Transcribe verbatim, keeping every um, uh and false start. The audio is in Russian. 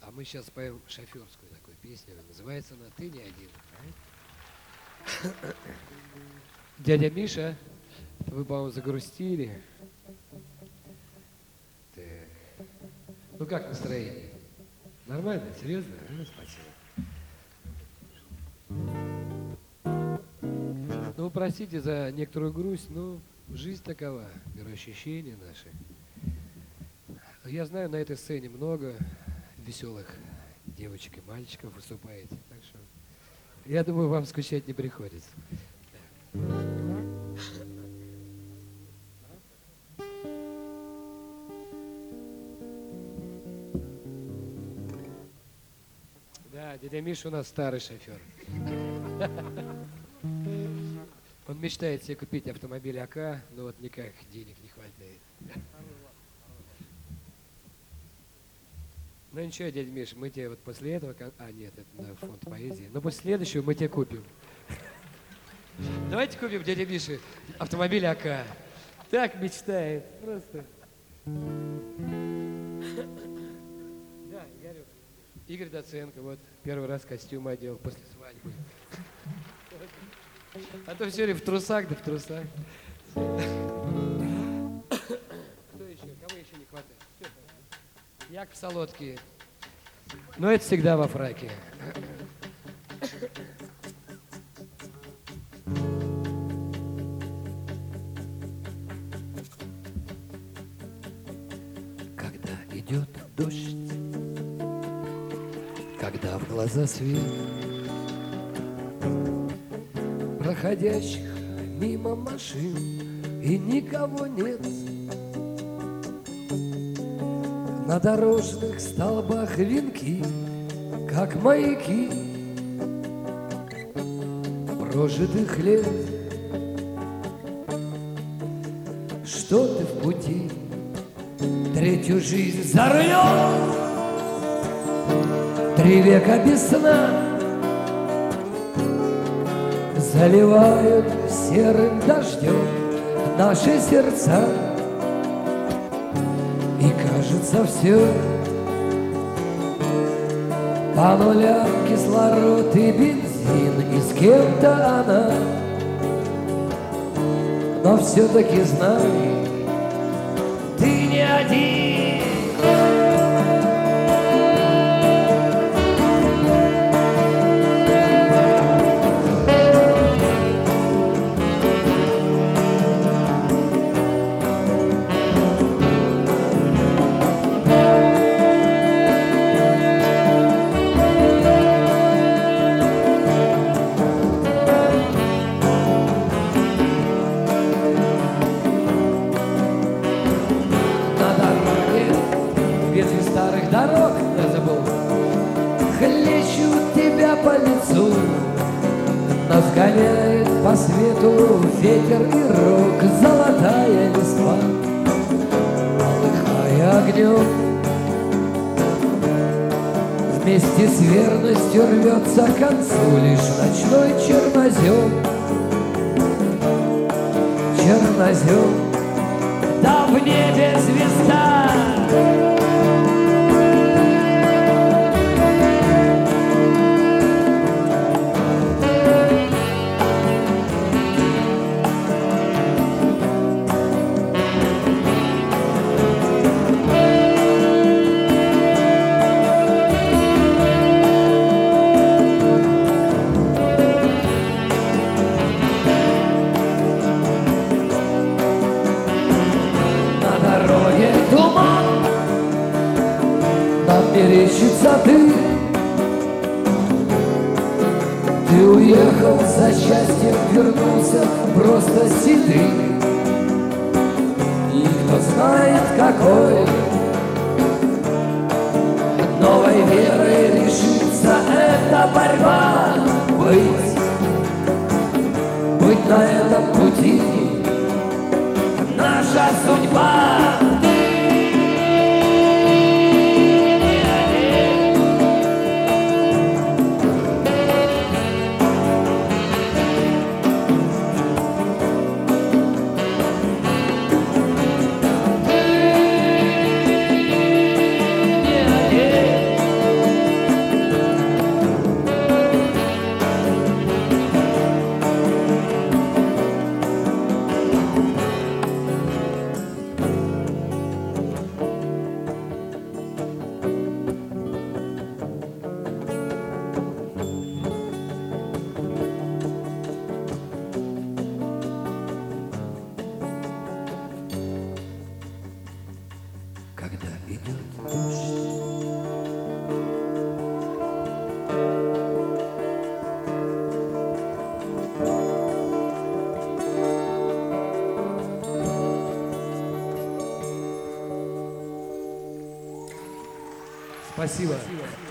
А мы сейчас поем шоферскую такую песню. Называется она «Ты не один». Дядя Миша, вы, по-моему, загрустили. Ты... Ну как настроение? Нормально? Серьезно? Ну, спасибо. Ну, простите за некоторую грусть, но жизнь такова, мироощущения наши. Я знаю, на этой сцене много веселых девочек и мальчиков выступаете, так что я думаю, вам скучать не приходится. Да, дядя Миша у нас старый шофер. Он мечтает себе купить автомобиль АК, но вот никак денег не хватает. Ну ничего, дядя Миша, мы тебе вот после этого... А, нет, это на фонд поэзии. Но после следующего мы тебе купим. Давайте купим дяде Мише автомобиль АК. Так мечтает. Просто. Да, Игорь. Игорь Доценко, вот первый раз костюм одел после свадьбы. А то все ли в трусах, да в трусах. Кто еще? Кого еще не хватает? Яков Солодкий. Но это всегда во фраке. Когда идет дождь, когда в глаза свет проходящих мимо машин и никого нет, на дорожных столбах венки, как маяки прожитых лет. Что ты в пути, третью жизнь за рулем, три века без сна заливают серым дождем наши сердца. И кажется все по нулям кислород и бензин, и с кем-то она. Но все-таки знай, ты не один. Гоняет по свету ветер и рок, золотая листва, полыхая огнем, вместе с верностью рвется к концу лишь ночной чернозем. Чернозем, да в небе звезда. Мерещится ты, ты уехал за счастьем, вернулся просто седый. И кто знает какой новой верой решится эта борьба. Быть, быть на этом пути наша судьба. когда идет дождь. Спасибо.